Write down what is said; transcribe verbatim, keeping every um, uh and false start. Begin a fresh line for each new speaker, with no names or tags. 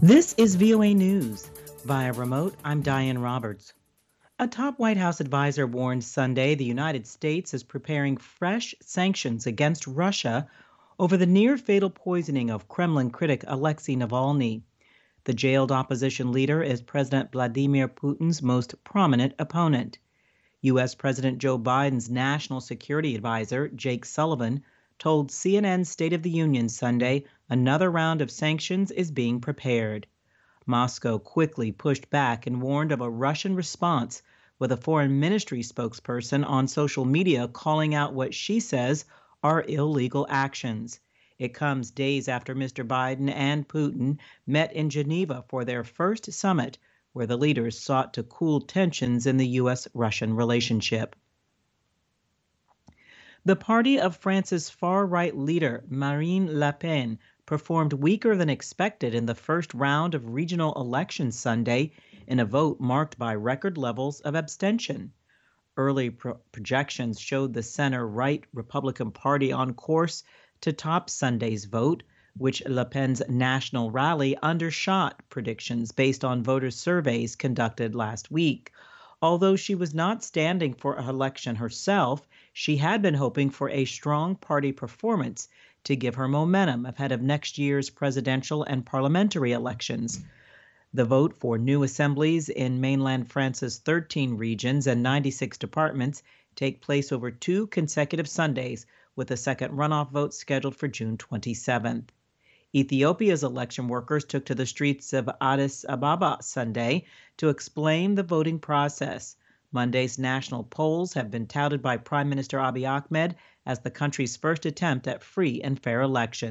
This is V O A News. Via remote, I'm Diane Roberts. A top White House advisor warned Sunday the United States is preparing fresh sanctions against Russia over the near-fatal poisoning of Kremlin critic Alexei Navalny. The jailed opposition leader is President Vladimir Putin's most prominent opponent. U S. President Joe Biden's national security advisor, Jake Sullivan, told C N N's State of the Union Sunday another round of sanctions is being prepared. Moscow quickly pushed back and warned of a Russian response, with a foreign ministry spokesperson on social media calling out what she says are illegal actions. It comes days after Mister Biden and Putin met in Geneva for their first summit, where the leaders sought to cool tensions in the U S Russian relationship. The party of France's far-right leader, Marine Le Pen, performed weaker than expected in the first round of regional elections Sunday in a vote marked by record levels of abstention. Early pro- projections showed the center-right Republican Party on course to top Sunday's vote, which Le Pen's national rally undershot predictions based on voter surveys conducted last week. Although she was not standing for election herself, she had been hoping for a strong party performance to give her momentum ahead of next year's presidential and parliamentary elections. The vote for new assemblies in mainland France's thirteen regions and ninety-six departments take place over two consecutive Sundays, with a second runoff vote scheduled for June twenty-seventh. Ethiopia's election workers took to the streets of Addis Ababa Sunday to explain the voting process. Monday's national polls have been touted by Prime Minister Abiy Ahmed as the country's first attempt at free and fair elections.